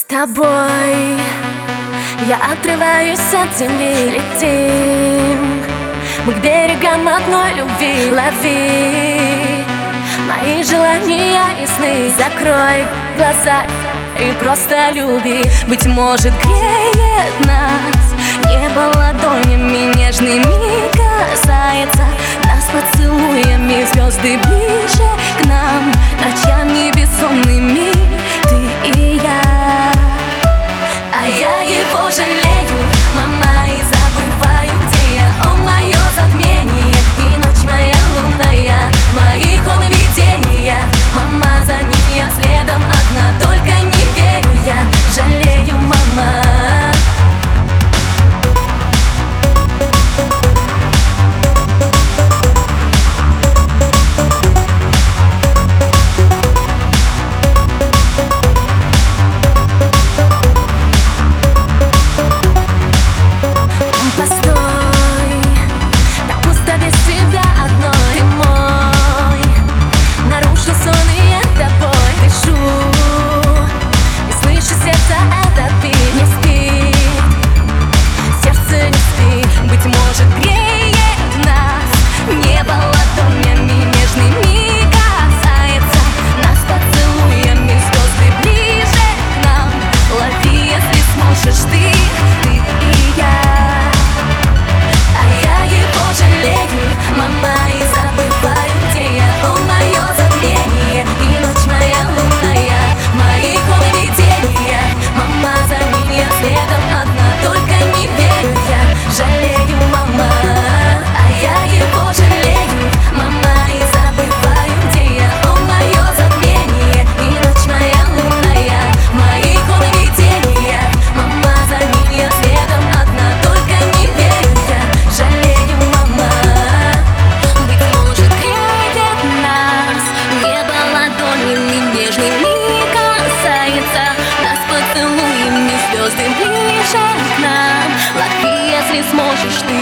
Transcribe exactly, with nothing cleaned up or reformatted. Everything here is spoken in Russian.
тобой я отрываюсь от земли, летим мы к берегам одной любви. Лови мои желания и сны, закрой глаза и просто люби. Быть может, греет нас небо ладонями нежными, касается нас поцелуями, звезды ближе к нам, ночами бессонными, ты и я. А я его жалею, мама, и забываю, где я. О, мое затмение, и ночь моя лунная, моих он видения. Мама, за ним я следом одна, только не верю я, жалею, мама. Звезды ближе к нам, лови, если сможешь ты.